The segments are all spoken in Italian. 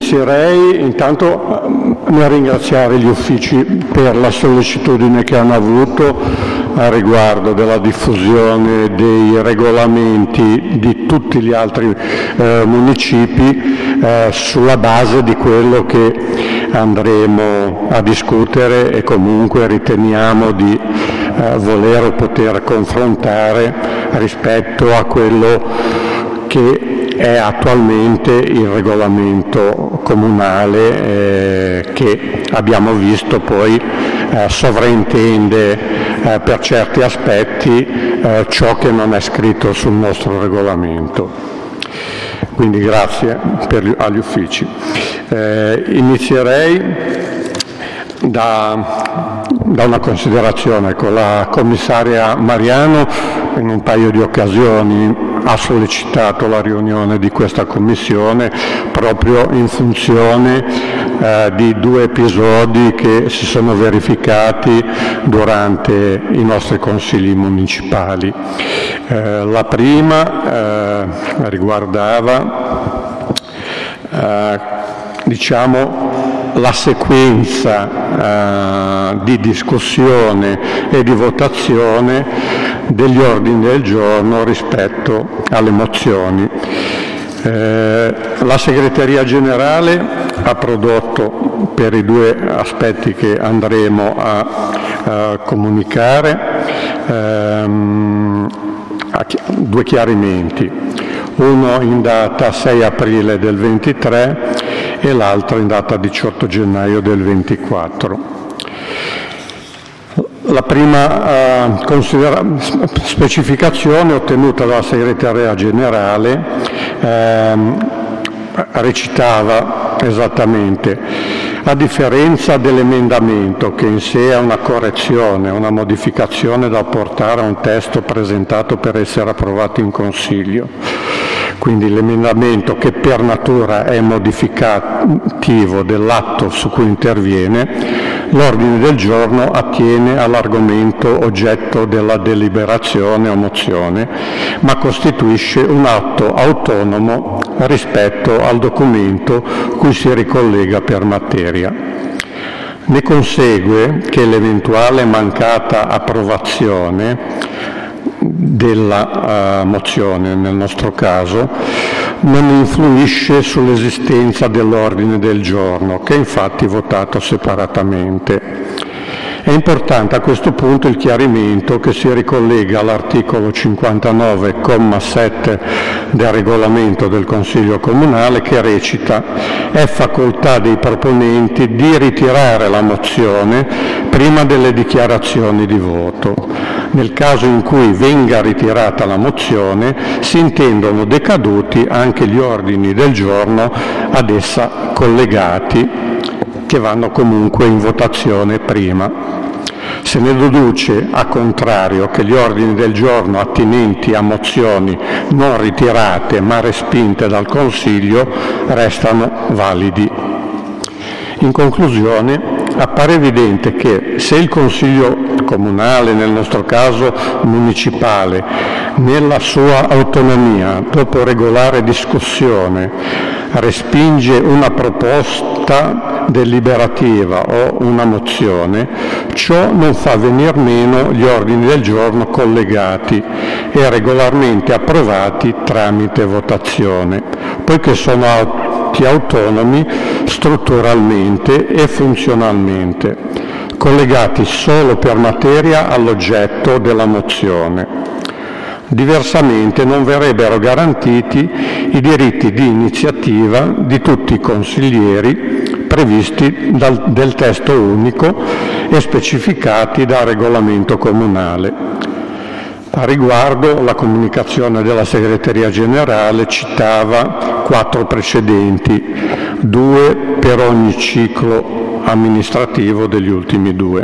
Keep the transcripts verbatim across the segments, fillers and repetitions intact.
inizierei intanto nel ringraziare gli uffici per la sollecitudine che hanno avuto a riguardo della diffusione dei regolamenti di tutti gli altri eh, municipi eh, sulla base di quello che andremo a discutere e comunque riteniamo di eh, voler o poter confrontare rispetto a quello che è attualmente il regolamento comunale eh, che abbiamo visto poi eh, sovraintende eh, per certi aspetti eh, ciò che non è scritto sul nostro regolamento. Quindi grazie per gli, agli uffici. Eh, inizierei da, da una considerazione. Con la commissaria Mariano in un paio di occasioni ha sollecitato la riunione di questa commissione proprio in funzione eh, di due episodi che si sono verificati durante i nostri consigli municipali. Eh, la prima eh, riguardava eh, diciamo la sequenza eh, di discussione e di votazione degli ordini del giorno rispetto alle mozioni. Eh, la segreteria generale ha prodotto, per i due aspetti che andremo a, a comunicare, ehm, due chiarimenti, uno in data sei aprile del ventitré e l'altro in data diciotto gennaio del ventiquattro. La prima eh, considera- specificazione ottenuta dalla segreteria generale ehm, recitava esattamente: a differenza dell'emendamento che in sé è una correzione, una modificazione da apportare a un testo presentato per essere approvato in Consiglio, quindi l'emendamento che per natura è modificativo dell'atto su cui interviene, l'ordine del giorno attiene all'argomento oggetto della deliberazione o mozione, ma costituisce un atto autonomo rispetto al documento cui si ricollega per materia. Ne consegue che l'eventuale mancata approvazione della uh, mozione, nel nostro caso, non influisce sull'esistenza dell'ordine del giorno, che è infatti votato separatamente. È importante a questo punto il chiarimento che si ricollega all'articolo cinquantanove, comma sette del regolamento del Consiglio Comunale, che recita: è facoltà dei proponenti di ritirare la mozione prima delle dichiarazioni di voto. Nel caso in cui venga ritirata la mozione, si intendono decaduti anche gli ordini del giorno ad essa collegati, che vanno comunque in votazione prima. Se ne deduce, a contrario, che gli ordini del giorno attinenti a mozioni non ritirate ma respinte dal Consiglio restano validi. In conclusione, appare evidente che se il Consiglio comunale, nel nostro caso municipale, nella sua autonomia, dopo regolare discussione, respinge una proposta deliberativa o una mozione, ciò non fa venir meno gli ordini del giorno collegati e regolarmente approvati tramite votazione, poiché sono atti autonomi strutturalmente e funzionalmente, collegati solo per materia all'oggetto della mozione. Diversamente non verrebbero garantiti i diritti di iniziativa di tutti i consiglieri previsti dal, del testo unico e specificati dal regolamento comunale. A riguardo, la comunicazione della segreteria generale citava quattro precedenti, due per ogni ciclo amministrativo degli ultimi due.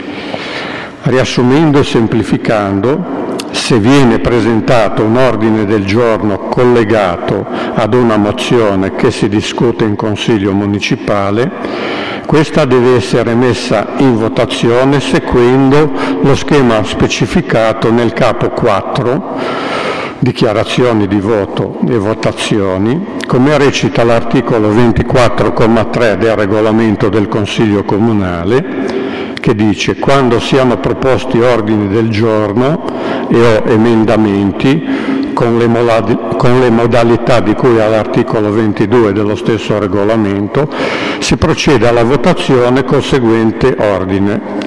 Riassumendo e semplificando, se viene presentato un ordine del giorno collegato ad una mozione che si discute in Consiglio municipale, questa deve essere messa in votazione seguendo lo schema specificato nel capo quattro dichiarazioni di voto e votazioni, come recita l'articolo ventiquattro comma tre del regolamento del Consiglio Comunale, che dice: quando siano proposti ordini del giorno e o emendamenti con le, molad- con le modalità di cui all'articolo ventidue dello stesso regolamento, si procede alla votazione col seguente ordine: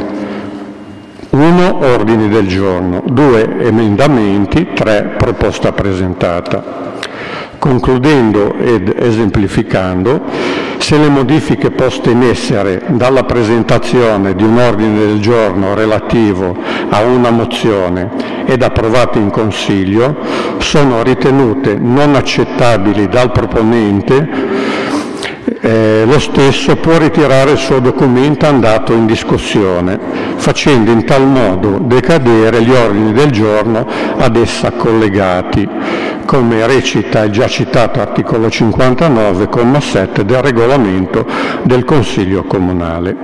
uno ordini del giorno, due emendamenti, tre proposta presentata. Concludendo ed esemplificando, se le modifiche poste in essere dalla presentazione di un ordine del giorno relativo a una mozione ed approvate in Consiglio sono ritenute non accettabili dal proponente, Eh, lo stesso può ritirare il suo documento andato in discussione, facendo in tal modo decadere gli ordini del giorno ad essa collegati, come recita il già citato articolo cinquantanove comma sette del regolamento del Consiglio Comunale.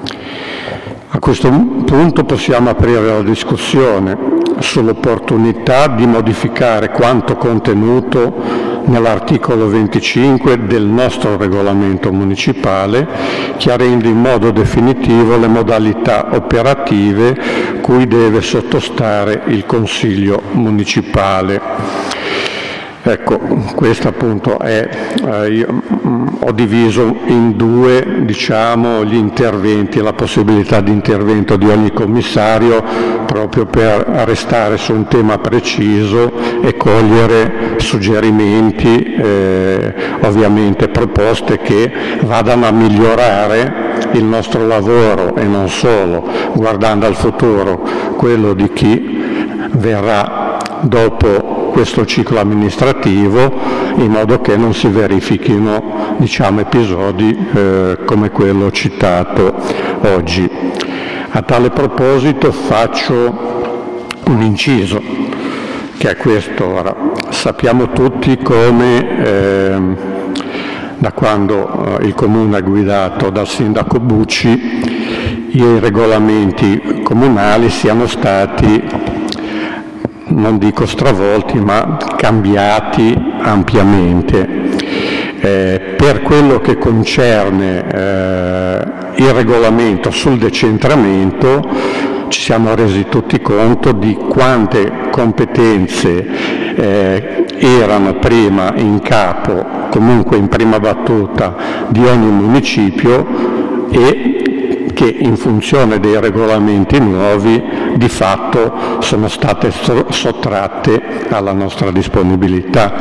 A questo punto possiamo aprire la discussione sull'opportunità di modificare quanto contenuto nell'articolo venticinque del nostro regolamento municipale, chiarendo in modo definitivo le modalità operative cui deve sottostare il Consiglio municipale. Ecco, questo appunto è, eh, io mh, ho diviso in due, diciamo, gli interventi, la possibilità di intervento di ogni commissario, proprio per restare su un tema preciso e cogliere suggerimenti, eh, ovviamente proposte che vadano a migliorare il nostro lavoro e non solo, guardando al futuro, quello di chi verrà dopo questo ciclo amministrativo, in modo che non si verifichino, diciamo, episodi eh, come quello citato oggi. A tale proposito faccio un inciso, che è questo. Ora, sappiamo tutti come eh, da quando eh, il Comune è guidato dal Sindaco Bucci, i regolamenti comunali siano stati, non dico stravolti, ma cambiati ampiamente. Eh, per quello che concerne eh, il regolamento sul decentramento, ci siamo resi tutti conto di quante competenze eh, erano prima in capo, comunque in prima battuta, di ogni municipio, e che in funzione dei regolamenti nuovi di fatto sono state sottratte alla nostra disponibilità.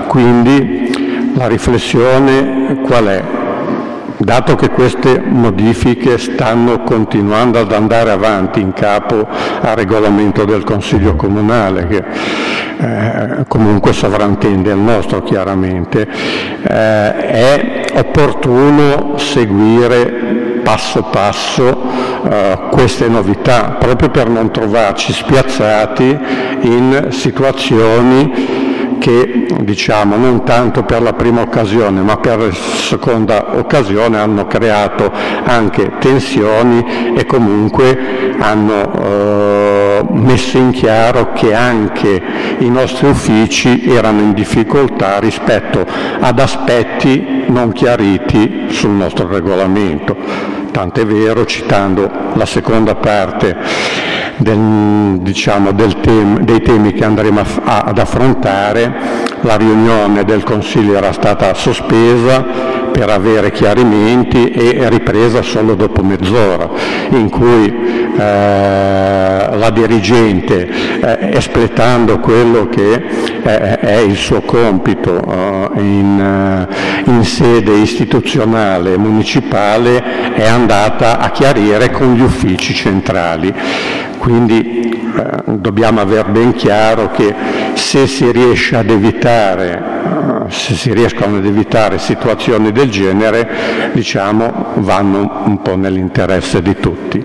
Quindi la riflessione qual è? Dato che queste modifiche stanno continuando ad andare avanti in capo al regolamento del Consiglio Comunale, che eh, comunque sovrintende il nostro chiaramente, eh, è opportuno seguire passo passo eh, queste novità, proprio per non trovarci spiazzati in situazioni che, diciamo, non tanto per la prima occasione ma per la seconda occasione hanno creato anche tensioni e comunque hanno eh, messo in chiaro che anche i nostri uffici erano in difficoltà rispetto ad aspetti non chiariti sul nostro regolamento. Tant'è vero, citando la seconda parte del, diciamo, del tem- dei temi che andremo a, ad affrontare, la riunione del Consiglio era stata sospesa per avere chiarimenti e ripresa solo dopo mezz'ora, in cui eh, la dirigente, eh, espletando quello che eh, è il suo compito eh, in, uh, in sede istituzionale municipale, è andata a chiarire con gli uffici centrali. Quindi eh, dobbiamo aver ben chiaro che se si riesce ad evitare, eh, se si riescono ad evitare situazioni del genere, diciamo, vanno un po' nell'interesse di tutti.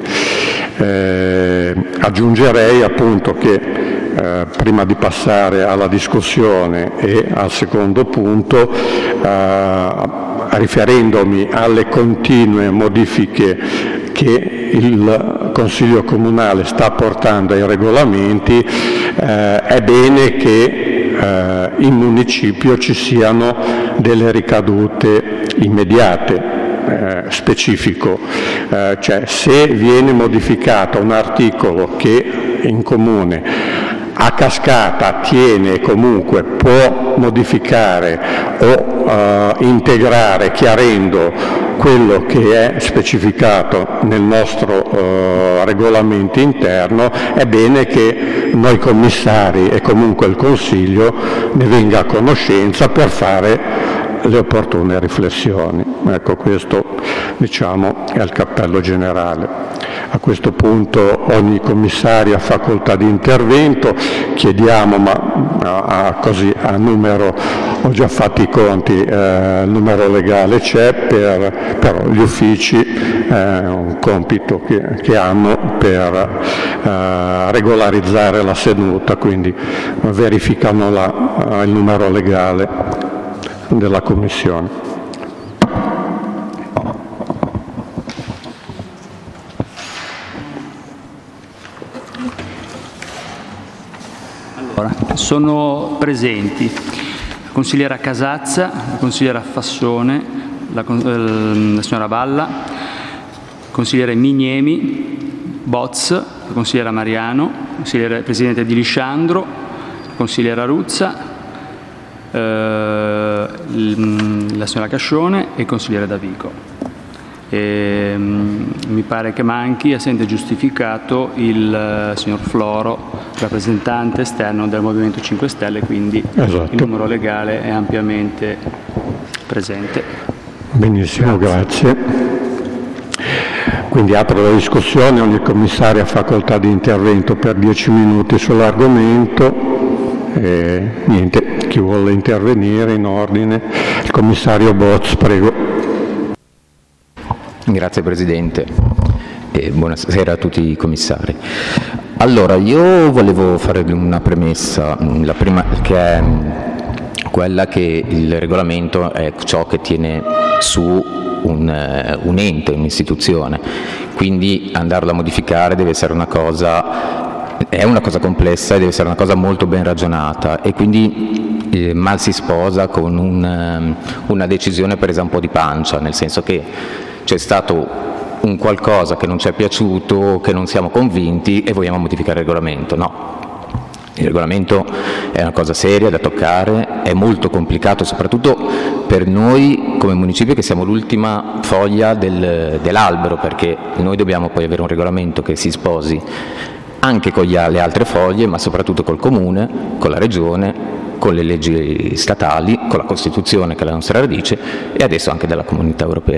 Eh, aggiungerei appunto che eh, prima di passare alla discussione e al secondo punto, eh, riferendomi alle continue modifiche che il Consiglio Comunale sta portando ai regolamenti, eh, è bene che eh, in municipio ci siano delle ricadute immediate. Eh, specifico, eh, cioè se viene modificato un articolo che in comune a cascata tiene comunque, può modificare o eh, integrare chiarendo quello che è specificato nel nostro eh, regolamento interno, è bene che noi commissari e comunque il Consiglio ne venga a conoscenza per fare le opportune riflessioni. Ecco, questo diciamo è il cappello generale. A questo punto ogni commissario ha facoltà di intervento, chiediamo, ma a, a, così a numero, ho già fatto i conti, eh, il numero legale c'è, per, però gli uffici è eh, un compito che, che hanno per eh, regolarizzare la seduta, quindi verificano la, il numero legale della Commissione. Allora, sono presenti la consigliera Casazza, la consigliera Fassone, la, la signora Balla, il consigliere Miniemi, Boz, la consigliera Mariano, il consigliere presidente Di Lisciandro, la consigliera Ruzza, la signora Cascione e il consigliere Davico. E, mi pare che manchi, assente giustificato, il signor Floro, rappresentante esterno del Movimento cinque Stelle, quindi esatto. Il numero legale è ampiamente presente. Benissimo, grazie. grazie. Quindi apro la discussione, ogni commissario ha facoltà di intervento per dieci minuti sull'argomento. E, niente, chi vuole intervenire in ordine? Il commissario Boz, prego. Grazie Presidente e buonasera a tutti i commissari. Allora, io volevo fare una premessa, la prima, che è quella che il regolamento è ciò che tiene su un, un ente, un'istituzione, quindi andarlo a modificare deve essere una cosa è una cosa complessa e deve essere una cosa molto ben ragionata, e quindi eh, mal si sposa con un, una decisione presa un po' di pancia, nel senso che c'è stato un qualcosa che non ci è piaciuto, che non siamo convinti e vogliamo modificare il regolamento. No, il regolamento è una cosa seria da toccare, è molto complicato soprattutto per noi come municipio che siamo l'ultima foglia del, dell'albero, perché noi dobbiamo poi avere un regolamento che si sposi anche con le altre foglie, ma soprattutto col Comune, con la Regione, con le leggi statali, con la Costituzione che è la nostra radice e adesso anche della Comunità Europea.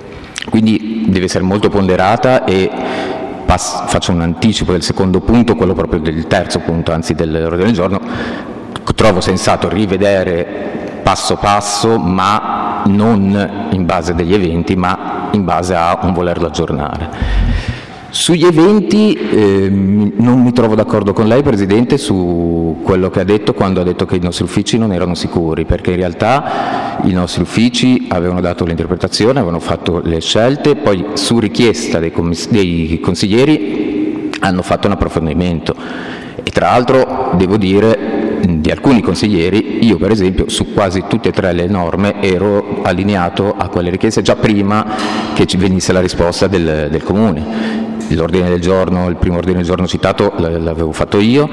Quindi deve essere molto ponderata e pass- faccio un anticipo del secondo punto, quello proprio del terzo punto, anzi dell'ordine del giorno. Trovo sensato rivedere passo passo, ma non in base degli eventi, ma in base a un volerlo aggiornare. Sugli eventi eh, non mi trovo d'accordo con lei, Presidente, su quello che ha detto quando ha detto che i nostri uffici non erano sicuri, perché in realtà i nostri uffici avevano dato l'interpretazione, avevano fatto le scelte, poi su richiesta dei, commiss- dei consiglieri hanno fatto un approfondimento e tra l'altro devo dire di alcuni consiglieri, io per esempio su quasi tutte e tre le norme ero allineato a quelle richieste già prima che ci venisse la risposta del, del Comune. L'ordine del giorno, il primo ordine del giorno citato l'avevo fatto io,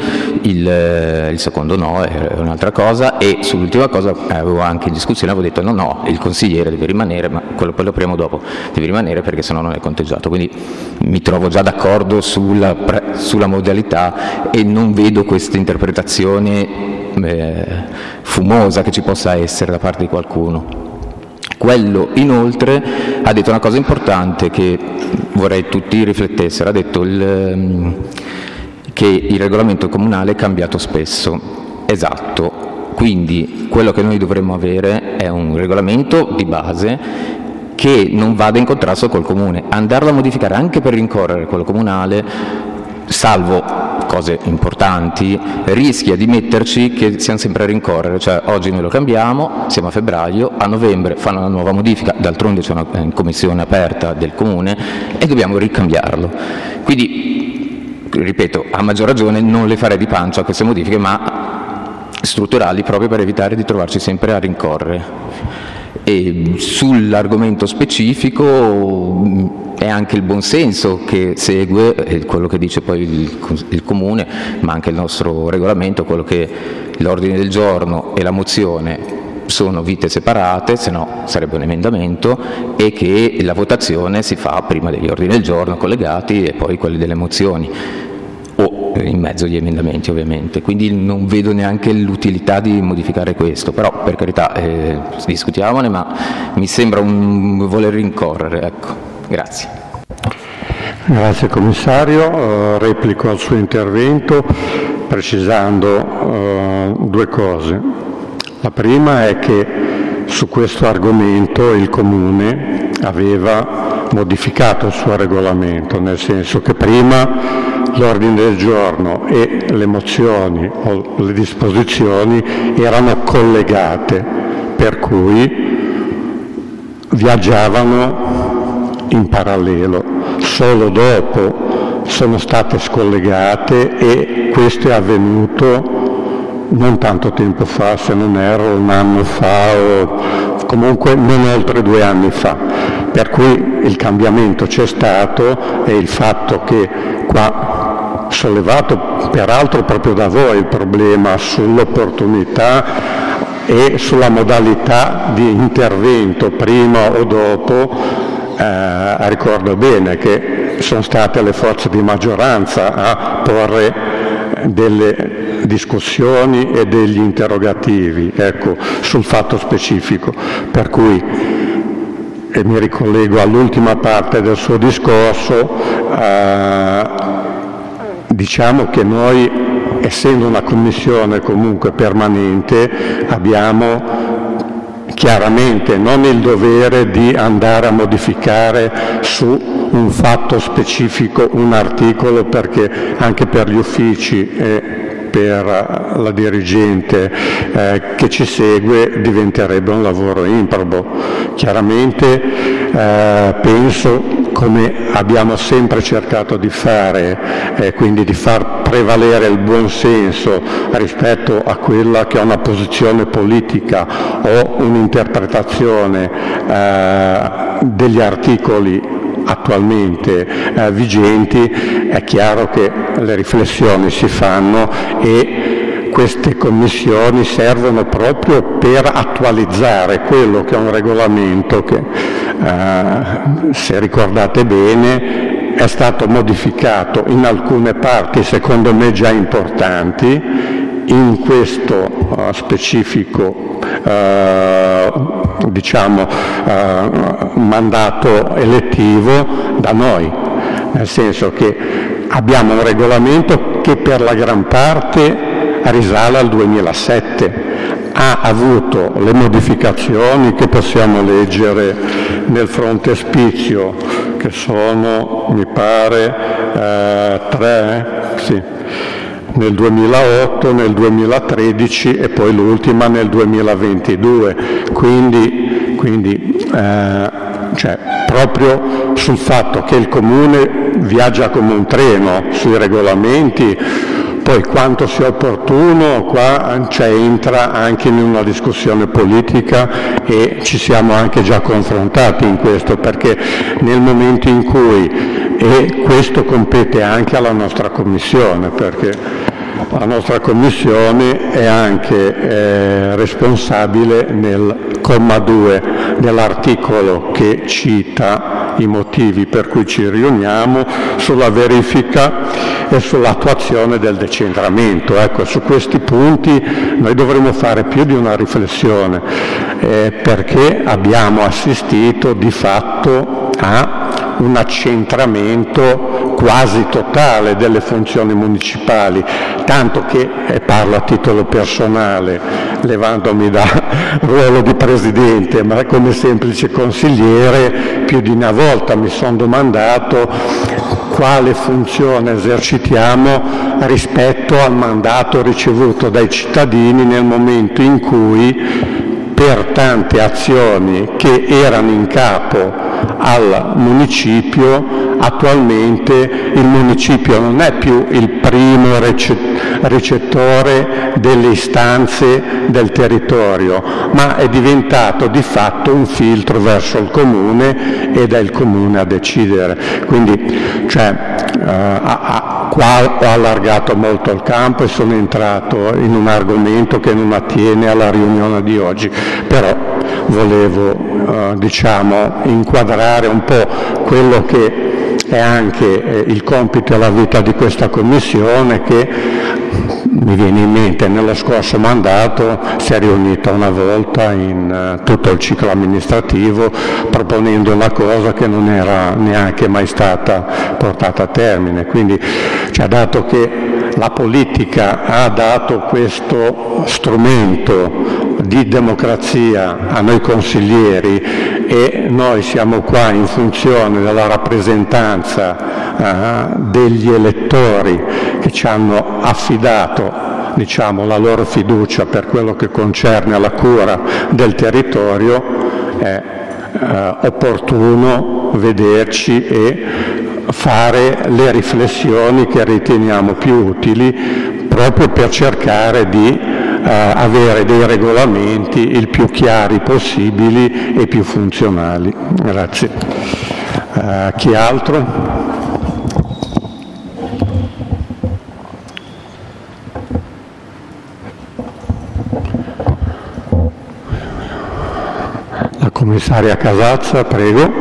il, il secondo no, è un'altra cosa, e sull'ultima cosa avevo anche in discussione, avevo detto no, no, il consigliere deve rimanere, ma quello poi lo apriamo dopo, deve rimanere perché sennò non è conteggiato. Quindi mi trovo già d'accordo sulla, sulla modalità e non vedo questa interpretazione eh, fumosa che ci possa essere da parte di qualcuno. Quello inoltre ha detto una cosa importante che vorrei tutti riflettessero, ha detto il, che il regolamento comunale è cambiato spesso. Esatto, quindi quello che noi dovremmo avere è un regolamento di base che non vada in contrasto col Comune. Andarlo a modificare anche per rincorrere quello comunale, salvo cose importanti, rischia di metterci che siamo sempre a rincorrere, cioè oggi noi lo cambiamo, siamo a febbraio, a novembre fanno una nuova modifica, d'altronde c'è una commissione aperta del Comune e dobbiamo ricambiarlo. Quindi, ripeto, a maggior ragione non le farei di pancia queste modifiche, ma strutturali proprio per evitare di trovarci sempre a rincorrere. E sull'argomento specifico è anche il buonsenso che segue, quello che dice poi il, il Comune, ma anche il nostro regolamento, quello che l'ordine del giorno e la mozione sono vite separate, se no sarebbe un emendamento, e che la votazione si fa prima degli ordini del giorno collegati e poi quelli delle mozioni, o in mezzo agli emendamenti ovviamente, quindi non vedo neanche l'utilità di modificare questo, però per carità eh, discutiamone, ma mi sembra un voler rincorrere, ecco. Grazie. Grazie Commissario, uh, replico al suo intervento precisando uh, due cose. La prima è che su questo argomento il Comune aveva modificato il suo regolamento, nel senso che prima l'ordine del giorno e le mozioni o le disposizioni erano collegate, per cui viaggiavano in parallelo. Solo dopo sono state scollegate e questo è avvenuto non tanto tempo fa, se non erro un anno fa o comunque non oltre due anni fa, per cui il cambiamento c'è stato e il fatto che qua, sollevato peraltro proprio da voi il problema sull'opportunità e sulla modalità di intervento prima o dopo, eh, ricordo bene che sono state le forze di maggioranza a porre delle discussioni e degli interrogativi, ecco, sul fatto specifico, per cui, e mi ricollego all'ultima parte del suo discorso, eh, diciamo che noi, essendo una commissione comunque permanente, abbiamo chiaramente non il dovere di andare a modificare su un fatto specifico un articolo, perché anche per gli uffici e per la dirigente eh, che ci segue diventerebbe un lavoro improbo. Chiaramente eh, penso, come abbiamo sempre cercato di fare, eh, quindi di far prevalere il buon senso rispetto a quella che è una posizione politica o un'interpretazione eh, degli articoli attualmente eh, vigenti, è chiaro che le riflessioni si fanno e queste commissioni servono proprio per attualizzare quello che è un regolamento che, eh, se ricordate bene, è stato modificato in alcune parti, secondo me già importanti, in questo uh, specifico uh, diciamo uh, mandato elettivo da noi, nel senso che abbiamo un regolamento che per la gran parte risale al duemilasette, ha avuto le modificazioni che possiamo leggere nel frontespizio, che sono, mi pare, eh, tre, sì, nel duemilaotto, nel duemilatredici e poi l'ultima nel duemilaventidue, quindi, quindi eh, cioè, proprio sul fatto che il Comune viaggia come un treno sui regolamenti, poi quanto sia opportuno, qua cioè, entra anche in una discussione politica e ci siamo anche già confrontati in questo, perché nel momento in cui, e questo compete anche alla nostra Commissione, perché la nostra Commissione è anche eh, responsabile nel comma due dell'articolo che cita i motivi per cui ci riuniamo, sulla verifica e sull'attuazione del decentramento. Ecco, su questi punti noi dovremo fare più di una riflessione, eh, perché abbiamo assistito di fatto a un accentramento quasi totale delle funzioni municipali, tanto che, e parlo a titolo personale, levandomi da ruolo di presidente, ma come semplice consigliere, più di una volta mi sono domandato quale funzione esercitiamo rispetto al mandato ricevuto dai cittadini nel momento in cui, per tante azioni che erano in capo al municipio, attualmente il municipio non è più il primo ricettore delle istanze del territorio, ma è diventato di fatto un filtro verso il comune ed è il comune a decidere. Quindi cioè, eh, a, a, qua ho allargato molto il campo e sono entrato in un argomento che non attiene alla riunione di oggi, però volevo eh, diciamo inquadrare un po' quello che è anche eh, il compito e la vita di questa commissione, che mi viene in mente nello scorso mandato si è riunita una volta in uh, tutto il ciclo amministrativo proponendo una cosa che non era neanche mai stata portata a termine. Quindi ci ha dato che la politica ha dato questo strumento di democrazia a noi consiglieri e noi siamo qua in funzione della rappresentanza uh, degli elettori che ci hanno affidato diciamo, la loro fiducia per quello che concerne la cura del territorio. È uh, opportuno vederci e fare le riflessioni che riteniamo più utili proprio per cercare di uh, avere dei regolamenti il più chiari possibili e più funzionali. Grazie. Uh, chi altro? La commissaria Casazza, prego.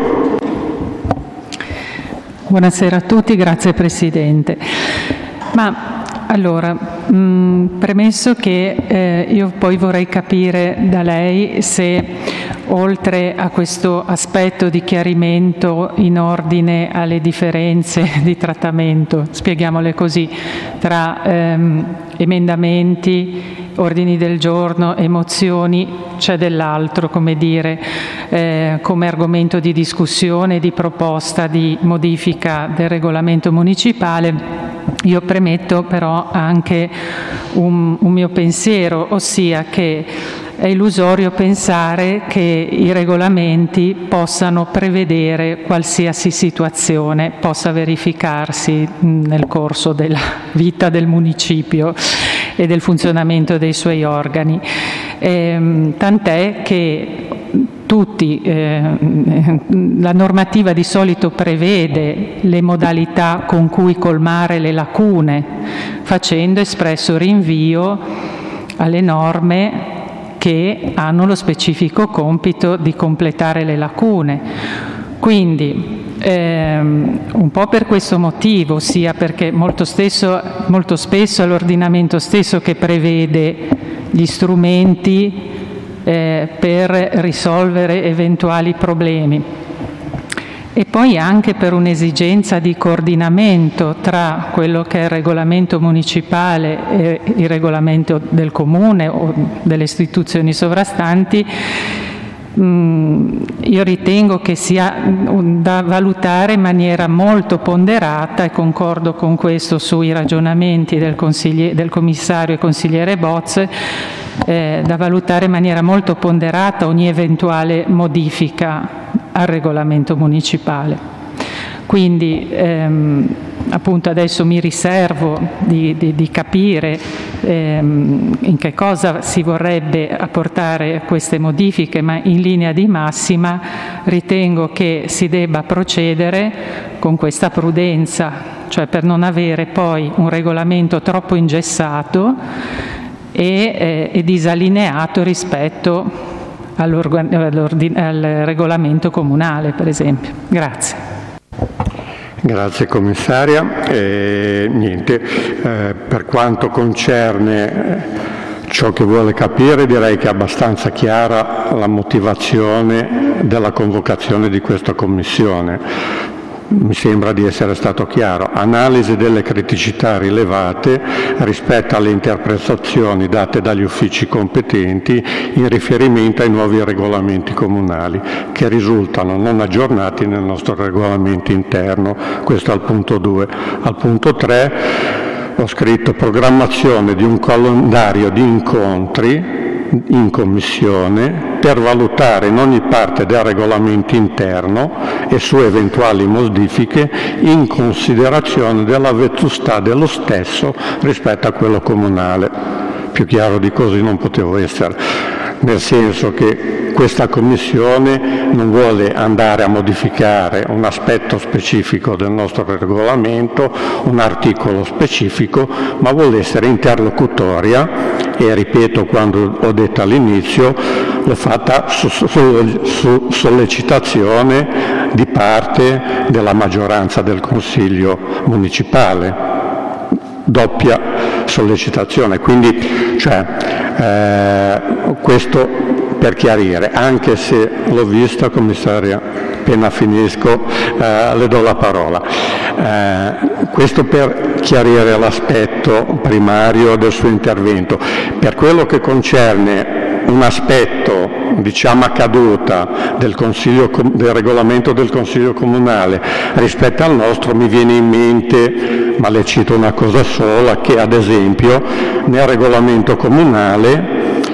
Buonasera a tutti, grazie Presidente. Ma allora, mh, premesso che eh, io poi vorrei capire da lei se oltre a questo aspetto di chiarimento in ordine alle differenze di trattamento, spieghiamole così, tra ehm, emendamenti, ordini del giorno e mozioni, c'è dell'altro, come dire, eh, come argomento di discussione, di proposta di modifica del regolamento municipale. Io premetto però anche un, un mio pensiero, ossia che è illusorio pensare che i regolamenti possano prevedere qualsiasi situazione possa verificarsi nel corso della vita del municipio e del funzionamento dei suoi organi. Eh, tant'è che tutti, eh, la normativa di solito prevede le modalità con cui colmare le lacune, facendo espresso rinvio alle norme che hanno lo specifico compito di completare le lacune. Quindi ehm, un po' per questo motivo, sia perché molto, stesso, molto spesso è l'ordinamento stesso che prevede gli strumenti eh, per risolvere eventuali problemi, e poi anche per un'esigenza di coordinamento tra quello che è il regolamento municipale e il regolamento del comune o delle istituzioni sovrastanti. Io ritengo che sia da valutare in maniera molto ponderata, e concordo con questo sui ragionamenti del, del commissario e consigliere Bozze, eh, da valutare in maniera molto ponderata ogni eventuale modifica al regolamento municipale. Quindi ehm, appunto adesso mi riservo di, di, di capire ehm, in che cosa si vorrebbe apportare queste modifiche, ma in linea di massima ritengo che si debba procedere con questa prudenza, cioè per non avere poi un regolamento troppo ingessato e, eh, e disallineato rispetto al regolamento comunale, per esempio. Grazie. Grazie commissaria. Eh, niente, eh, per quanto concerne ciò che vuole capire, direi che è abbastanza chiara la motivazione della convocazione di questa commissione. Mi sembra di essere stato chiaro: analisi delle criticità rilevate rispetto alle interpretazioni date dagli uffici competenti in riferimento ai nuovi regolamenti comunali che risultano non aggiornati nel nostro regolamento interno. Questo al punto due. Al punto tre ho scritto programmazione di un calendario di incontri in Commissione per valutare in ogni parte del regolamento interno e su eventuali modifiche in considerazione della vetustà dello stesso rispetto a quello comunale. Più chiaro di così non potevo essere, nel senso che questa Commissione non vuole andare a modificare un aspetto specifico del nostro regolamento, un articolo specifico, ma vuole essere interlocutoria e, ripeto, quando ho detto all'inizio, l'ho fatta su, su, su sollecitazione di parte della maggioranza del Consiglio municipale, doppia sollecitazione, quindi cioè, eh, questo per chiarire, anche se l'ho vista, commissaria, appena finisco eh, le do la parola. Eh, questo per chiarire l'aspetto primario del suo intervento. Per quello che concerne un aspetto, diciamo, a caduta del, consiglio, del regolamento del Consiglio Comunale rispetto al nostro, mi viene in mente, ma le cito una cosa sola, che ad esempio nel regolamento comunale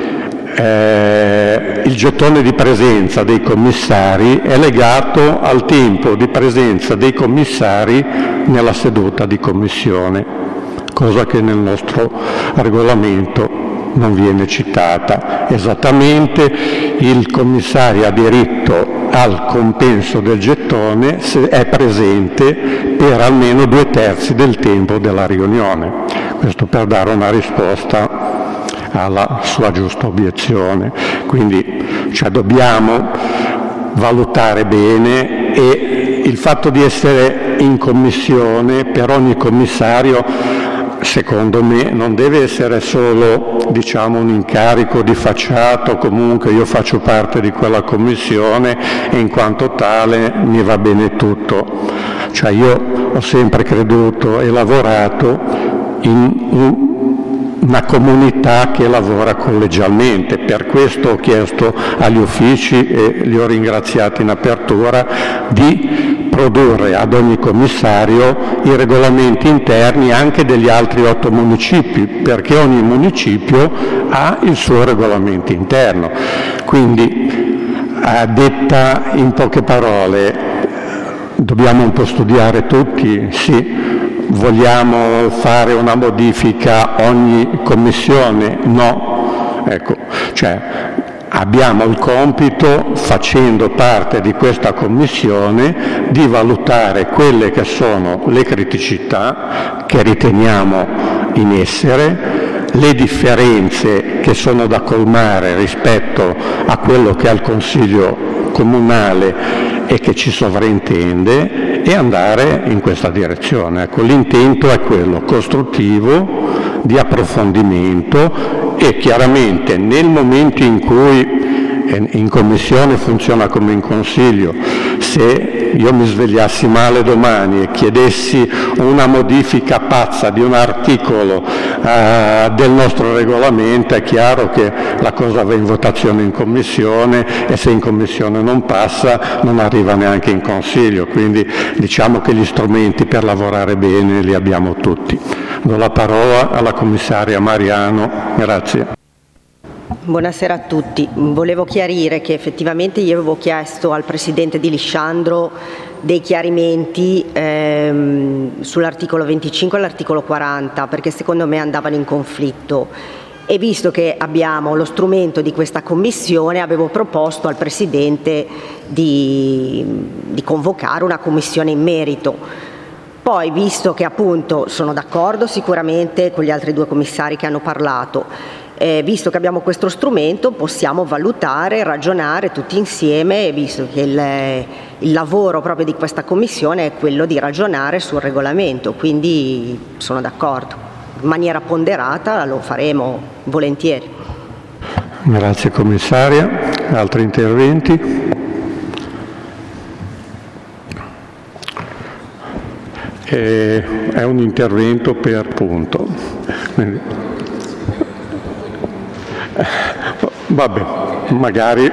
Eh, il gettone di presenza dei commissari è legato al tempo di presenza dei commissari nella seduta di commissione, cosa che nel nostro regolamento non viene citata. Esattamente, il commissario ha diritto al compenso del gettone se è presente per almeno due terzi del tempo della riunione. Questo per dare una risposta alla sua giusta obiezione. Quindi cioè, dobbiamo valutare bene, e il fatto di essere in commissione per ogni commissario, secondo me, non deve essere solo, diciamo, un incarico di facciata, o comunque io faccio parte di quella commissione e in quanto tale mi va bene tutto. Cioè, io ho sempre creduto e lavorato in un una comunità che lavora collegialmente. Per questo ho chiesto agli uffici, e li ho ringraziati in apertura, di produrre ad ogni commissario i regolamenti interni anche degli altri otto municipi, perché ogni municipio ha il suo regolamento interno. Quindi, detta in poche parole, dobbiamo un po' studiare tutti, sì. Vogliamo fare una modifica ogni commissione? No. Ecco, cioè, abbiamo il compito, facendo parte di questa commissione, di valutare quelle che sono le criticità che riteniamo in essere, le differenze che sono da colmare rispetto a quello che è il Consiglio Comunale e che ci sovrintende, e andare in questa direzione. Ecco, l'intento è quello costruttivo, di approfondimento, e chiaramente nel momento in cui in commissione funziona come in consiglio, se io mi svegliassi male domani e chiedessi una modifica pazza di un articolo eh, del nostro regolamento, è chiaro che la cosa va in votazione in commissione, e se in commissione non passa non arriva neanche in consiglio. Quindi diciamo che gli strumenti per lavorare bene li abbiamo tutti. Do la parola alla commissaria Mariano. Grazie. Buonasera a tutti. Volevo chiarire che effettivamente io avevo chiesto al Presidente Di Lisciandro dei chiarimenti ehm, sull'articolo venticinque e l'articolo quaranta, perché secondo me andavano in conflitto, e visto che abbiamo lo strumento di questa commissione, avevo proposto al Presidente di, di convocare una commissione in merito. Poi, visto che appunto sono d'accordo sicuramente con gli altri due commissari che hanno parlato, Eh, visto che abbiamo questo strumento, possiamo valutare, ragionare tutti insieme, visto che il, il lavoro proprio di questa commissione è quello di ragionare sul regolamento, quindi sono d'accordo. In maniera ponderata lo faremo volentieri. Grazie commissaria. Altri interventi? Eh, è un intervento per punto. Quindi, vabbè, magari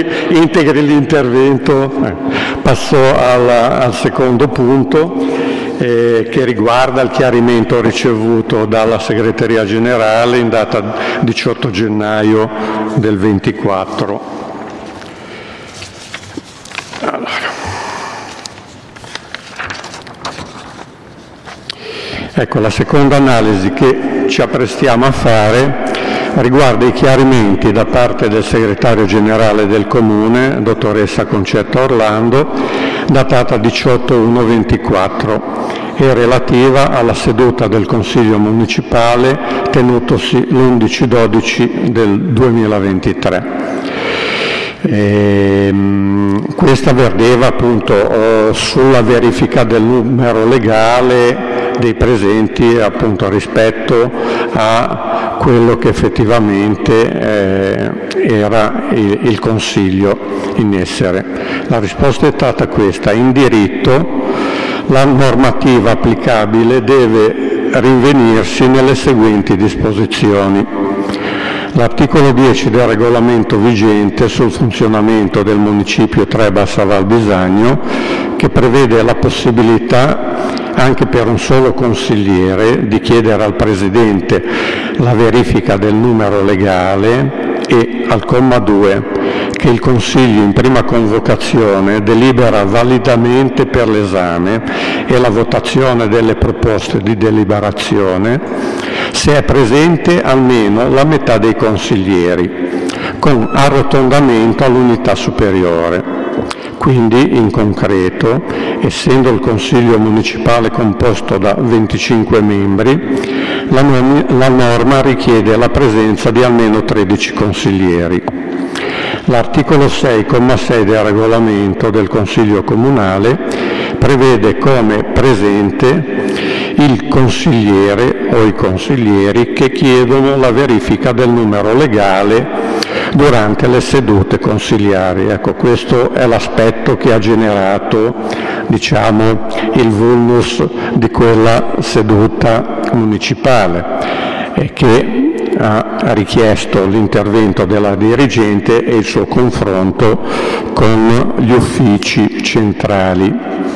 integri l'intervento. Eh, passo alla, al secondo punto, eh, che riguarda il chiarimento ricevuto dalla Segreteria Generale in data diciotto gennaio del ventiquattro. Allora. Ecco, la seconda analisi che ci apprestiamo a fare riguarda i chiarimenti da parte del segretario generale del Comune, dottoressa Concetta Orlando, datata diciotto uno ventiquattro e relativa alla seduta del Consiglio Municipale tenutosi l'undici dodici del duemilaventitré. E, mh, questa verteva appunto eh, sulla verifica del numero legale dei presenti appunto rispetto a quello che effettivamente eh, era il, il Consiglio in essere. La risposta è stata questa: in diritto la normativa applicabile deve rinvenirsi nelle seguenti disposizioni. L'articolo dieci del regolamento vigente sul funzionamento del municipio Trebas a Val Bisagno, che prevede la possibilità anche per un solo consigliere di chiedere al Presidente la verifica del numero legale, e al comma due che il Consiglio in prima convocazione delibera validamente per l'esame e la votazione delle proposte di deliberazione se è presente almeno la metà dei consiglieri, con arrotondamento all'unità superiore. Quindi, in concreto, essendo il Consiglio Municipale composto da venticinque membri, la, nom- la norma richiede la presenza di almeno tredici consiglieri. L'articolo sei, comma sei del regolamento del Consiglio Comunale prevede come presente il consigliere o i consiglieri che chiedono la verifica del numero legale durante le sedute consiliari. Ecco, questo è l'aspetto che ha generato, diciamo, il vulnus di quella seduta municipale e che ha richiesto l'intervento della dirigente e il suo confronto con gli uffici centrali.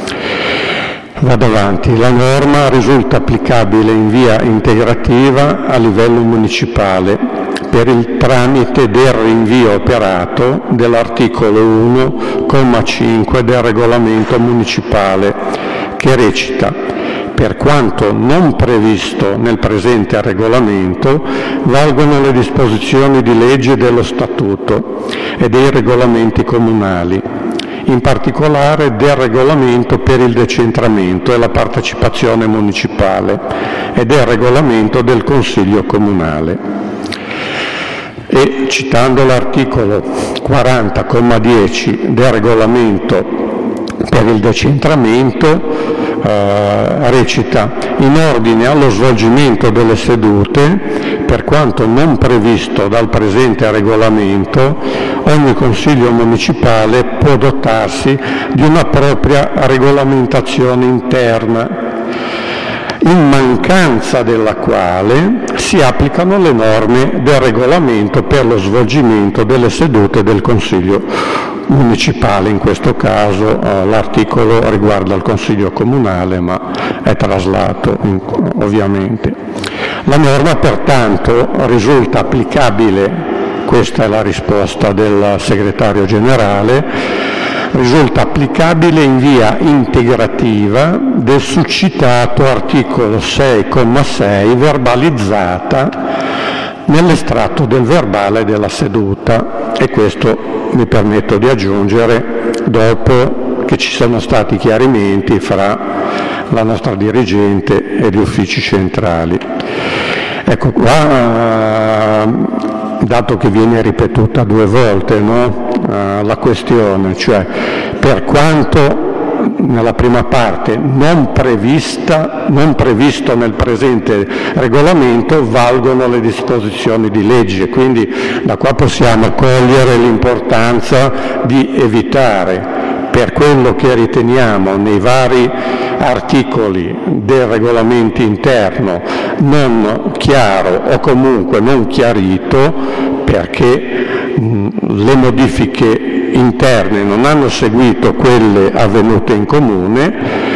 Vado avanti. La norma risulta applicabile in via integrativa a livello municipale per il tramite del rinvio operato dell'articolo uno, comma cinque del regolamento municipale, che recita: per quanto non previsto nel presente regolamento, valgono le disposizioni di legge dello Statuto e dei regolamenti comunali, in particolare del regolamento per il decentramento e la partecipazione municipale e del regolamento del Consiglio Comunale. E citando l'articolo quaranta, comma dieci del regolamento per il decentramento, Uh, recita: in ordine allo svolgimento delle sedute, per quanto non previsto dal presente regolamento, ogni Consiglio municipale può dotarsi di una propria regolamentazione interna, in mancanza della quale si applicano le norme del regolamento per lo svolgimento delle sedute del Consiglio municipale. In questo caso eh, l'articolo riguarda il Consiglio Comunale, ma è traslato in, ovviamente. La norma pertanto risulta applicabile, questa è la risposta del segretario generale, risulta applicabile in via integrativa del succitato articolo sei, comma sei, verbalizzata nell'estratto del verbale della seduta, e questo mi permetto di aggiungere dopo che ci sono stati chiarimenti fra la nostra dirigente e gli uffici centrali. Ecco qua, dato che viene ripetuta due volte, no? La questione, cioè per quanto nella prima parte non prevista, non previsto nel presente regolamento, valgono le disposizioni di legge. Quindi da qua possiamo cogliere l'importanza di evitare, per quello che riteniamo nei vari articoli del regolamento interno non chiaro o comunque non chiarito, perché mh, le modifiche interne non hanno seguito quelle avvenute in comune,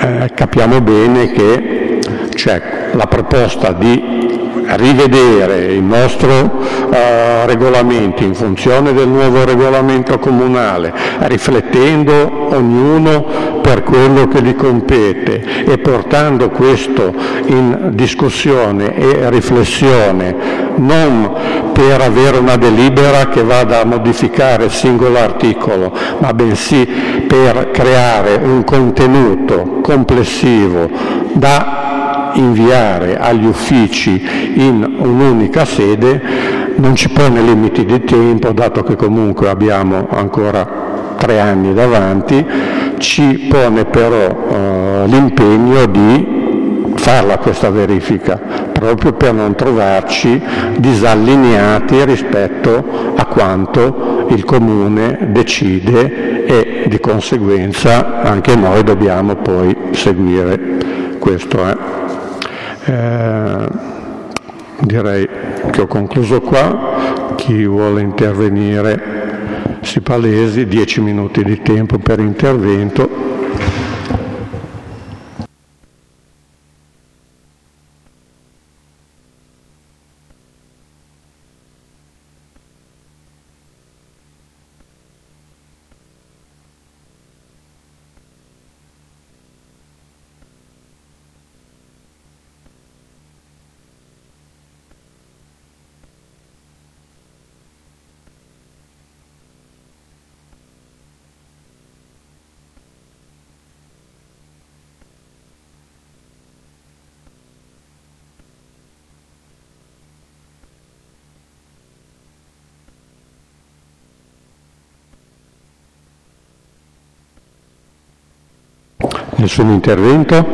eh, capiamo bene che c'è la proposta di rivedere il nostro eh, regolamento in funzione del nuovo regolamento comunale, riflettendo ognuno per quello che gli compete e portando questo in discussione e riflessione, non per avere una delibera che vada a modificare il singolo articolo, ma bensì per creare un contenuto complessivo da inviare agli uffici in un'unica sede. Non ci pone limiti di tempo, dato che comunque abbiamo ancora tre anni davanti, ci pone però eh, l'impegno di farla questa verifica, proprio per non trovarci disallineati rispetto a quanto il Comune decide e di conseguenza anche noi dobbiamo poi seguire questo. Eh. Eh, direi che ho concluso qua. Chi vuole intervenire si palesi, dieci minuti di tempo per intervento. Nessun intervento?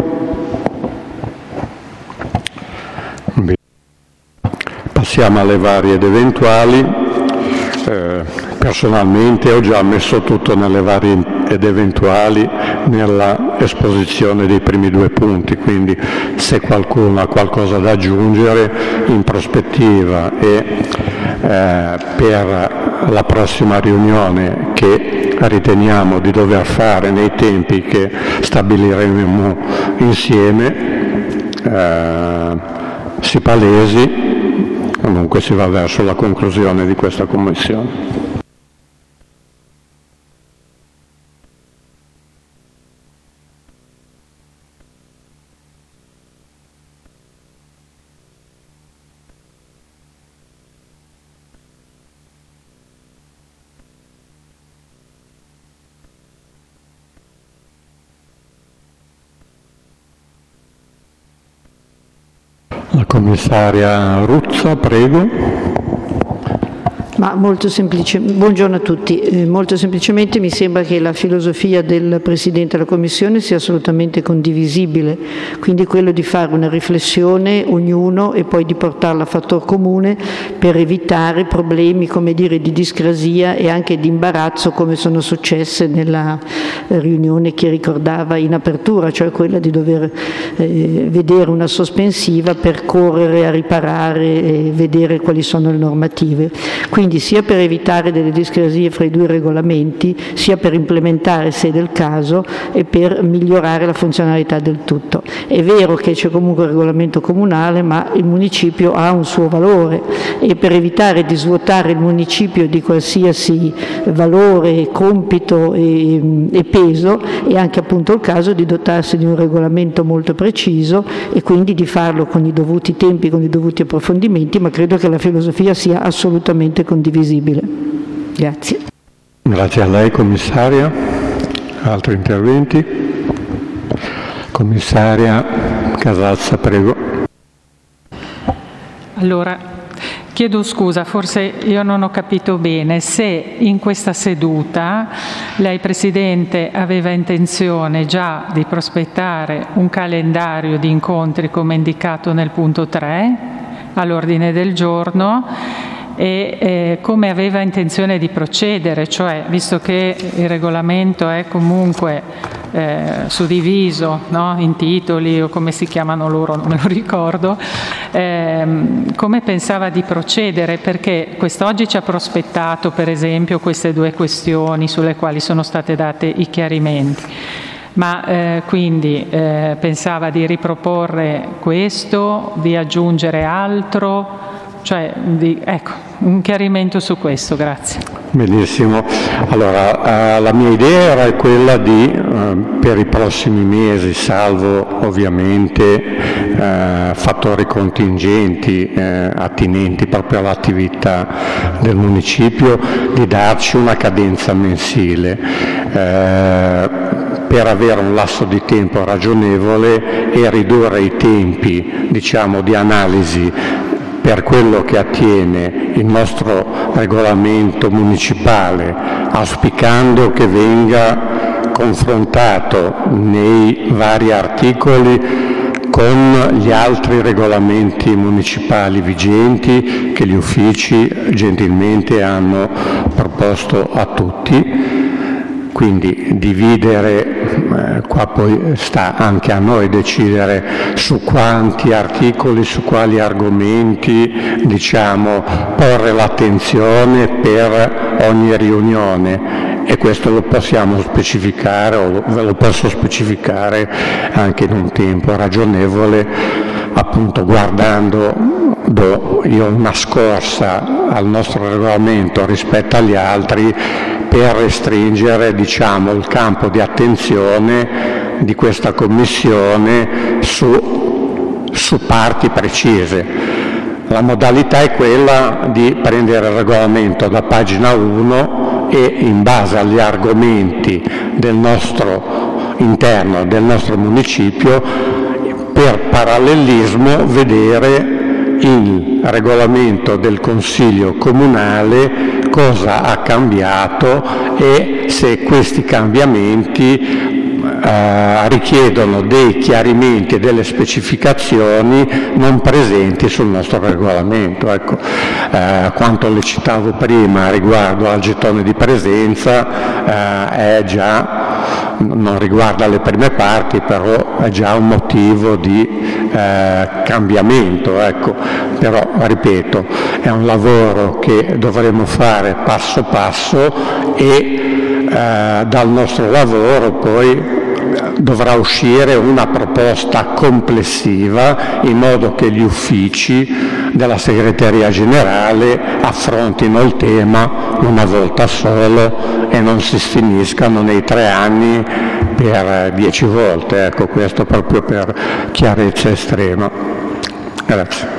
Bene. Passiamo alle varie ed eventuali. Eh, personalmente ho già messo tutto nelle varie ed eventuali nella esposizione dei primi due punti, quindi se qualcuno ha qualcosa da aggiungere in prospettiva e eh, per la prossima riunione che riteniamo di dover fare nei tempi che stabiliremo insieme, eh, si palesi, comunque si va verso la conclusione di questa commissione. La commissaria Ruzza, prego. Ma molto semplice, buongiorno a tutti, eh, molto semplicemente mi sembra che la filosofia del Presidente della Commissione sia assolutamente condivisibile, quindi quello di fare una riflessione ognuno e poi di portarla a fattor comune per evitare problemi, come dire, di discrasia e anche di imbarazzo come sono successe nella riunione che ricordava in apertura, cioè quella di dover eh, vedere una sospensiva per correre a riparare e vedere quali sono le normative. Quindi Quindi sia per evitare delle discrasie fra i due regolamenti, sia per implementare, se del caso, e per migliorare la funzionalità del tutto. È vero che c'è comunque il regolamento comunale, ma il municipio ha un suo valore e per evitare di svuotare il municipio di qualsiasi valore, compito e, e peso, è anche appunto il caso di dotarsi di un regolamento molto preciso e quindi di farlo con i dovuti tempi, con i dovuti approfondimenti, ma credo che la filosofia sia assolutamente condivisibile. Grazie. Grazie a lei, commissaria. Altri interventi? Commissaria Casazza, prego. Allora, chiedo scusa, forse io non ho capito bene se in questa seduta lei, Presidente, aveva intenzione già di prospettare un calendario di incontri come indicato nel punto tre all'ordine del giorno e eh, come aveva intenzione di procedere, cioè visto che il regolamento è comunque eh, suddiviso, no? In titoli o come si chiamano loro, non me lo ricordo, ehm, come pensava di procedere, perché quest'oggi ci ha prospettato per esempio queste due questioni sulle quali sono state date i chiarimenti. Ma eh, quindi eh, pensava di riproporre questo, di aggiungere altro? Cioè, di, ecco, un chiarimento su questo, grazie. Benissimo. Allora, eh, la mia idea era quella di, eh, per i prossimi mesi, salvo ovviamente eh, fattori contingenti eh, attinenti proprio all'attività del municipio, di darci una cadenza mensile eh, per avere un lasso di tempo ragionevole e ridurre i tempi, diciamo, di analisi per quello che attiene il nostro regolamento municipale, auspicando che venga confrontato nei vari articoli con gli altri regolamenti municipali vigenti che gli uffici gentilmente hanno proposto a tutti. Quindi dividere, eh, qua poi sta anche a noi decidere su quanti articoli, su quali argomenti, diciamo, porre l'attenzione per ogni riunione, e questo lo possiamo specificare, o ve lo posso specificare anche in un tempo ragionevole, appunto guardando do io una scorsa al nostro regolamento rispetto agli altri, per restringere, diciamo, il campo di attenzione di questa Commissione su, su parti precise. La modalità è quella di prendere il regolamento da pagina uno e, in base agli argomenti del nostro interno, del nostro municipio, per parallelismo vedere il regolamento del Consiglio Comunale cosa ha cambiato e se questi cambiamenti eh, richiedono dei chiarimenti e delle specificazioni non presenti sul nostro regolamento. Ecco, eh, quanto le citavo prima riguardo al gettone di presenza, eh, è già, non riguarda le prime parti, però è già un motivo di eh, cambiamento, ecco. Però, ripeto, è un lavoro che dovremo fare passo passo e eh, dal nostro lavoro poi dovrà uscire una proposta complessiva in modo che gli uffici della segreteria generale affrontino il tema una volta solo e non si finiscano nei tre anni per dieci volte. Ecco, questo proprio per chiarezza estrema. Grazie.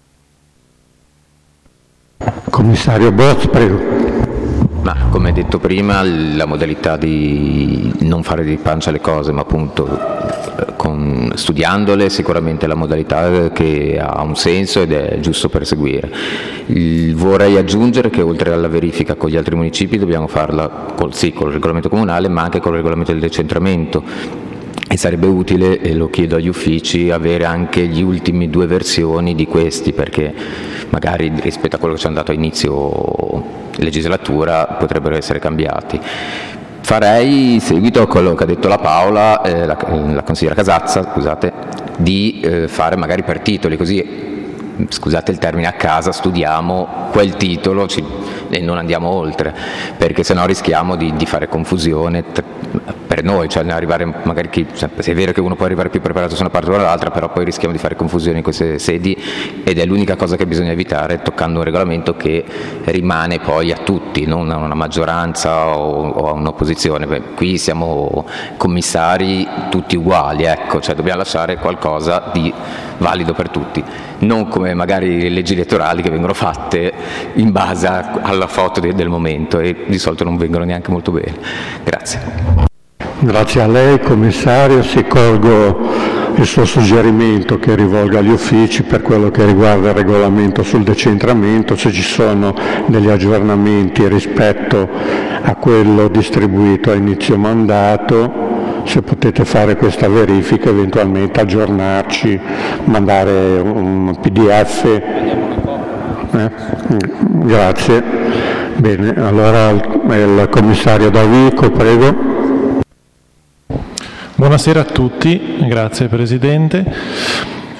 Commissario Bozz, prego. Ma come detto prima, la modalità di non fare di pancia le cose, ma appunto con, studiandole, sicuramente è la modalità che ha un senso ed è giusto perseguire. Il, vorrei aggiungere che oltre alla verifica con gli altri municipi dobbiamo farla col, sì, col regolamento comunale, ma anche col regolamento del decentramento. E sarebbe utile, e lo chiedo agli uffici, avere anche gli ultimi due versioni di questi, perché magari rispetto a quello che ci è andato a inizio legislatura potrebbero essere cambiati. Farei, seguito a quello che ha detto la Paola, eh, la, la consigliera Casazza, scusate, di eh, fare magari per titoli, così, scusate il termine, a casa studiamo quel titolo ci, e non andiamo oltre, perché sennò rischiamo di, di fare confusione per noi, cioè arrivare magari chi, cioè, se è vero che uno può arrivare più preparato su una parte o dall'altra, però poi rischiamo di fare confusione in queste sedi, ed è l'unica cosa che bisogna evitare toccando un regolamento che rimane poi a tutti, non a una maggioranza o, o a un'opposizione. Beh, qui siamo commissari tutti uguali, ecco, cioè dobbiamo lasciare qualcosa di valido per tutti, non come magari le leggi elettorali che vengono fatte in base a, alla foto de, del momento, e di solito non vengono neanche molto bene. Grazie. Grazie a lei, commissario. Si colgo il suo suggerimento che rivolga agli uffici per quello che riguarda il regolamento sul decentramento, se ci sono degli aggiornamenti rispetto a quello distribuito a inizio mandato, se potete fare questa verifica, eventualmente aggiornarci, mandare un P D F. Eh? Grazie. Bene, allora il commissario Davico, prego. Buonasera a tutti, grazie Presidente.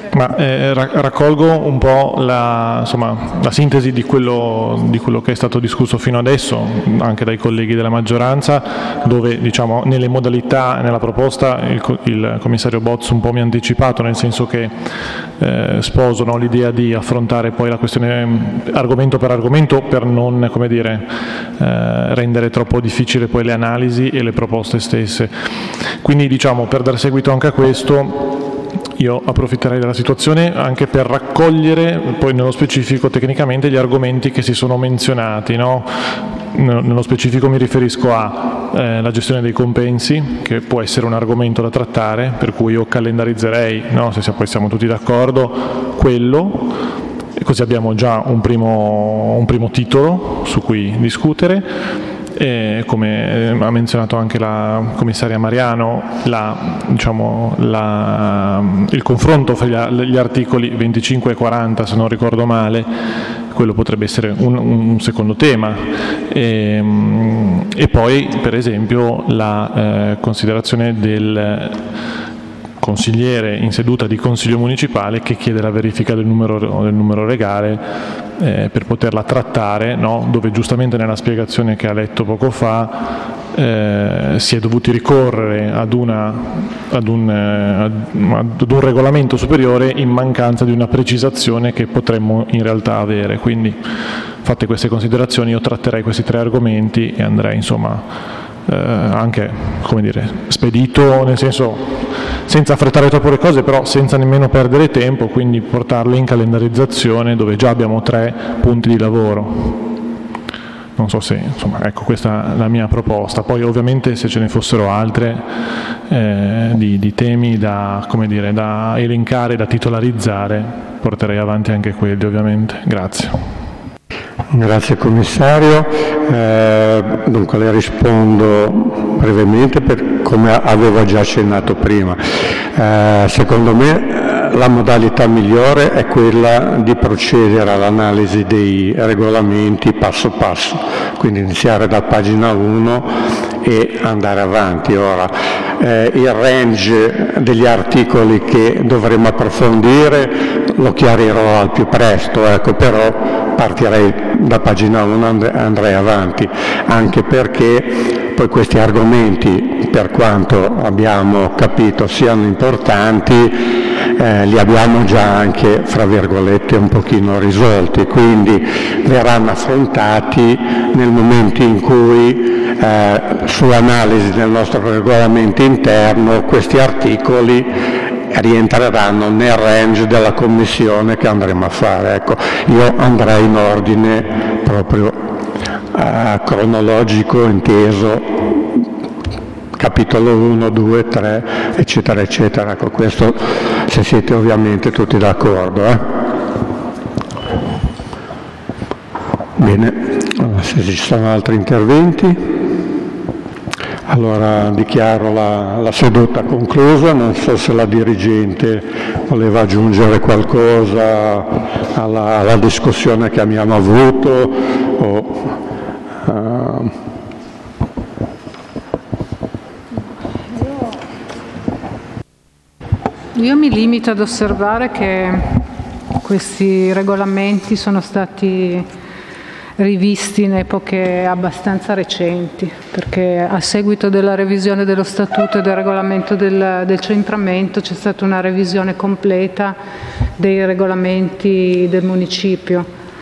Ma eh, raccolgo un po' la, insomma, la sintesi di quello, di quello che è stato discusso fino adesso, anche dai colleghi della maggioranza, dove diciamo, nelle modalità e nella proposta il, il commissario Bozzo un po' mi ha anticipato, nel senso che eh, sposo no, l'idea di affrontare poi la questione argomento per argomento per non, come dire, eh, rendere troppo difficile poi le analisi e le proposte stesse. Quindi diciamo, per dar seguito anche a questo, io approfitterei della situazione anche per raccogliere poi nello specifico tecnicamente gli argomenti che si sono menzionati, no? Nello specifico mi riferisco a eh, la gestione dei compensi, che può essere un argomento da trattare, per cui io calendarizzerei, no? Se poi siamo tutti d'accordo, quello, e così abbiamo già un primo, un primo titolo su cui discutere. E come ha menzionato anche la commissaria Mariano, la, diciamo, la, il confronto fra gli articoli venticinque e quaranta, se non ricordo male, quello potrebbe essere un, un secondo tema. E, e poi, per esempio, la eh, considerazione del consigliere in seduta di consiglio municipale che chiede la verifica del numero, del numero legale eh, per poterla trattare, no? Dove giustamente nella spiegazione che ha letto poco fa eh, si è dovuti ricorrere ad, una, ad, un, eh, ad un regolamento superiore in mancanza di una precisazione che potremmo in realtà avere. Quindi, fatte queste considerazioni, io tratterei questi tre argomenti e andrei insomma Eh, anche, come dire, spedito, nel senso senza affrettare troppo le cose, però senza nemmeno perdere tempo, quindi portarle in calendarizzazione dove già abbiamo tre punti di lavoro. Non so se, insomma, ecco, questa è la mia proposta. Poi ovviamente se ce ne fossero altre eh, di, di temi da, come dire, da elencare, da titolarizzare, porterei avanti anche quelli, ovviamente. Grazie. Grazie commissario, eh, dunque le rispondo brevemente per come avevo già accennato prima. Eh, secondo me la modalità migliore è quella di procedere all'analisi dei regolamenti passo passo, quindi iniziare da pagina uno e andare avanti. Ora, eh, il range degli articoli che dovremo approfondire lo chiarirò al più presto, ecco, però partirei da pagina uno e andrei avanti, anche perché poi questi argomenti, per quanto abbiamo capito siano importanti, eh, li abbiamo già anche, fra virgolette, un pochino risolti, quindi verranno affrontati nel momento in cui eh, su analisi del nostro regolamento interno questi articoli rientreranno nel range della commissione che andremo a fare. Ecco, io andrei in ordine proprio eh, cronologico, inteso, capitolo uno, due, tre, eccetera, eccetera. Ecco, questo se siete ovviamente tutti d'accordo. Eh? Bene, allora, se ci sono altri interventi. Allora dichiaro la, la seduta conclusa, non so se la dirigente voleva aggiungere qualcosa alla, alla discussione che abbiamo avuto o, uh... Io mi limito ad osservare che questi regolamenti sono stati rivisti in epoche abbastanza recenti, perché a seguito della revisione dello statuto e del regolamento del, del centramento c'è stata una revisione completa dei regolamenti del municipio.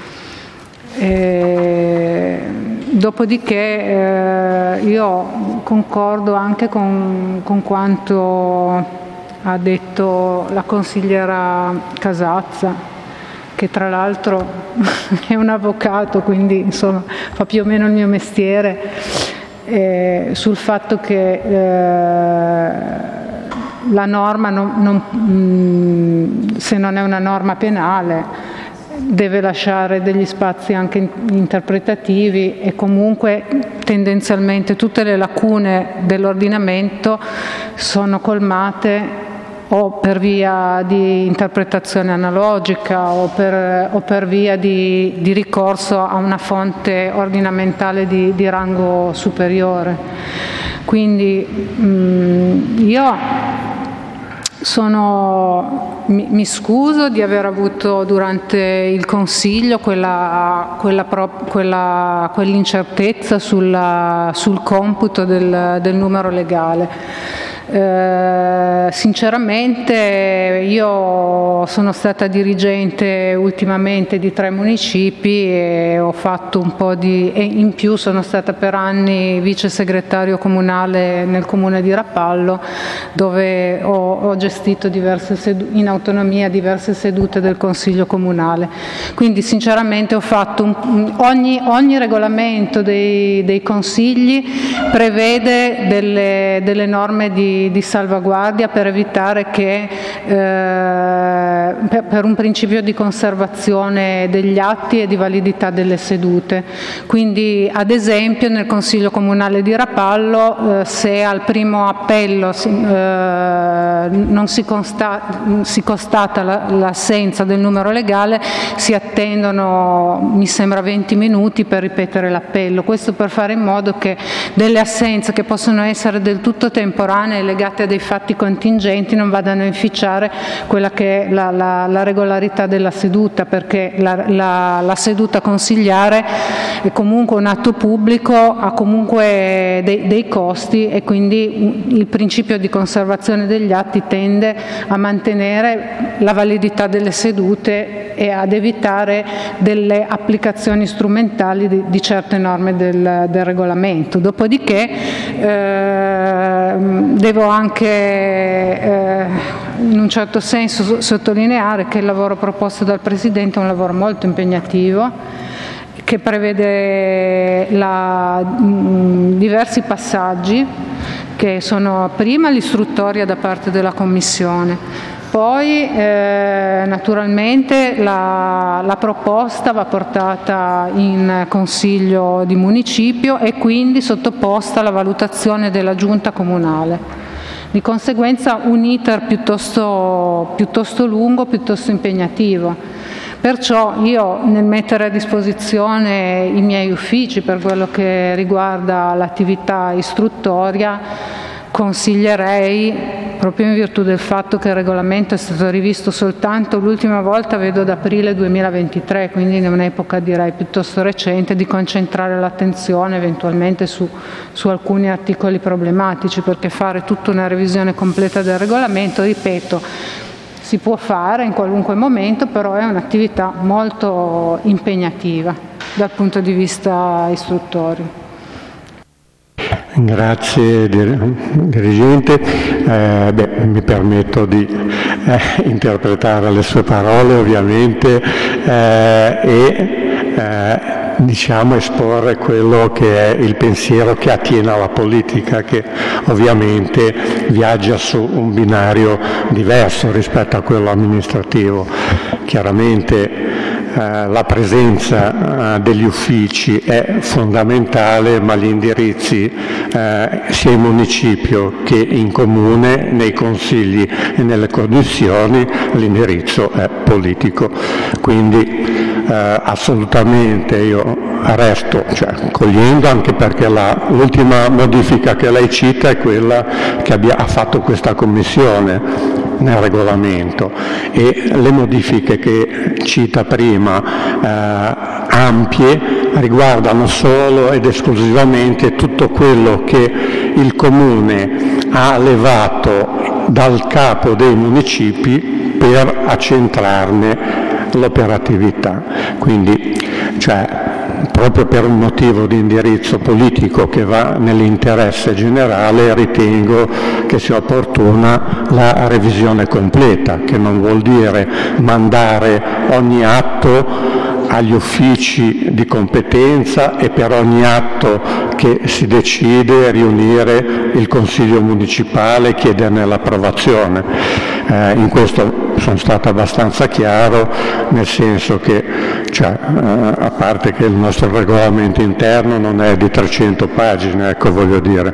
E, dopodiché eh, io concordo anche con, con quanto ha detto la consigliera Casazza, che tra l'altro è un avvocato, quindi insomma fa più o meno il mio mestiere, eh, sul fatto che eh, la norma, non, non, mh, se non è una norma penale, deve lasciare degli spazi anche interpretativi e comunque tendenzialmente tutte le lacune dell'ordinamento sono colmate o per via di interpretazione analogica o per, o per via di, di ricorso a una fonte ordinamentale di, di rango superiore. Quindi mh, io sono mi, mi scuso di aver avuto durante il Consiglio quella, quella, quella, quell'incertezza sulla, sul computo del, del numero legale. Eh, sinceramente io sono stata dirigente ultimamente di tre municipi e ho fatto un po' di e in più sono stata per anni vice segretario comunale nel comune di Rapallo, dove ho, ho gestito diverse sedu- in autonomia diverse sedute del Consiglio comunale. Quindi sinceramente ho fatto un, ogni, ogni regolamento dei, dei consigli prevede delle, delle norme di di salvaguardia per evitare che eh, per, per un principio di conservazione degli atti e di validità delle sedute. Quindi ad esempio nel Consiglio Comunale di Rapallo eh, se al primo appello si, eh, non si, consta, si constata la, l'assenza del numero legale, si attendono mi sembra venti minuti per ripetere l'appello. Questo per fare in modo che delle assenze che possono essere del tutto temporanee legate a dei fatti contingenti non vadano a inficiare quella che è la, la, la regolarità della seduta, perché la, la, la seduta consigliare è comunque un atto pubblico, ha comunque dei, dei costi e quindi il principio di conservazione degli atti tende a mantenere la validità delle sedute e ad evitare delle applicazioni strumentali di, di certe norme del, del regolamento. Dopodiché eh, devo anche eh, in un certo senso sottolineare che il lavoro proposto dal Presidente è un lavoro molto impegnativo, che prevede la, mh, diversi passaggi, che sono prima l'istruttoria da parte della Commissione, poi eh, naturalmente la, la proposta va portata in Consiglio di Municipio e quindi sottoposta alla valutazione della Giunta Comunale. Di conseguenza un iter piuttosto, piuttosto lungo, piuttosto impegnativo. Perciò io nel mettere a disposizione i miei uffici per quello che riguarda l'attività istruttoria consiglierei, proprio in virtù del fatto che il regolamento è stato rivisto soltanto l'ultima volta, vedo ad aprile duemilaventitré, quindi in un'epoca direi piuttosto recente, di concentrare l'attenzione eventualmente su, su alcuni articoli problematici, perché fare tutta una revisione completa del regolamento, ripeto, si può fare in qualunque momento, però è un'attività molto impegnativa dal punto di vista istruttorio. Grazie dirigente, eh, beh, mi permetto di eh, interpretare le sue parole ovviamente eh, e eh, diciamo esporre quello che è il pensiero che attiene alla politica, che ovviamente viaggia su un binario diverso rispetto a quello amministrativo. Chiaramente Uh, la presenza uh, degli uffici è fondamentale, ma gli indirizzi uh, sia in municipio che in comune, nei consigli e nelle commissioni, l'indirizzo è politico. Quindi uh, assolutamente io resto, cioè, cogliendo, anche perché la, l'ultima modifica che lei cita è quella che abbia, ha fatto questa commissione nel regolamento, e le modifiche che cita prima eh, ampie riguardano solo ed esclusivamente tutto quello che il Comune ha levato dal capo dei municipi per accentrarne l'operatività. Quindi, cioè, proprio per un motivo di indirizzo politico che va nell'interesse generale, ritengo che sia opportuna la revisione completa, che non vuol dire mandare ogni atto agli uffici di competenza e per ogni atto che si decide riunire il Consiglio municipale e chiederne l'approvazione. Eh, in questo sono stato abbastanza chiaro, nel senso che, cioè, eh, a parte che il nostro regolamento interno non è di trecento pagine, ecco, voglio dire,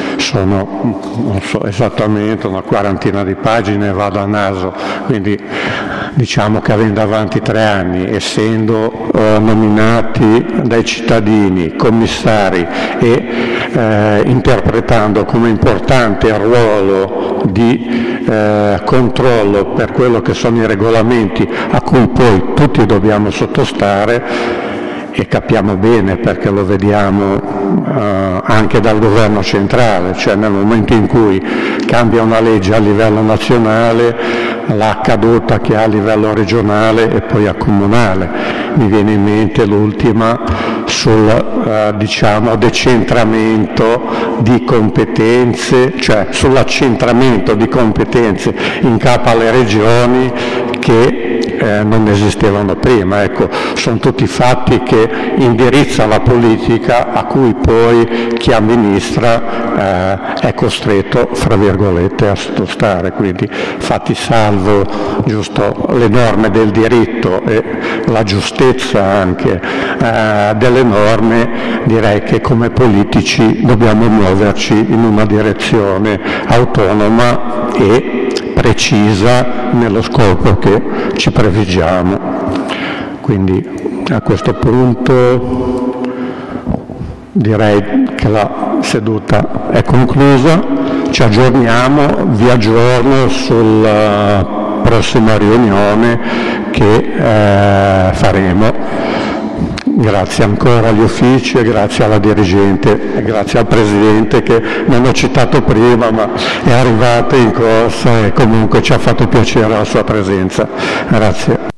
sono, non so esattamente, una quarantina di pagine, vado a naso, quindi diciamo che avendo avanti tre anni, essendo eh, nominati dai cittadini, commissari e eh, interpretando come importante il ruolo di eh, controllo per quello che sono i regolamenti a cui poi tutti dobbiamo sottostare, e capiamo bene perché lo vediamo eh, anche dal governo centrale, cioè nel momento in cui cambia una legge a livello nazionale, la caduta che ha a livello regionale e poi a comunale. Mi viene in mente l'ultima sul eh, diciamo, decentramento di competenze, cioè sull'accentramento di competenze in capo alle regioni che Eh, non esistevano prima. Ecco, sono tutti fatti che indirizza la politica a cui poi chi amministra eh, è costretto, fra virgolette, a sottostare. Quindi, fatti salvo giusto le norme del diritto e la giustezza anche eh, delle norme, direi che come politici dobbiamo muoverci in una direzione autonoma e precisa nello scopo che ci prefiggiamo. Quindi a questo punto direi che la seduta è conclusa, ci aggiorniamo, vi aggiorno sulla prossima riunione che eh, faremo. Grazie ancora agli uffici e grazie alla dirigente e grazie al Presidente che non ho citato prima ma è arrivato in corsa e comunque ci ha fatto piacere la sua presenza. Grazie.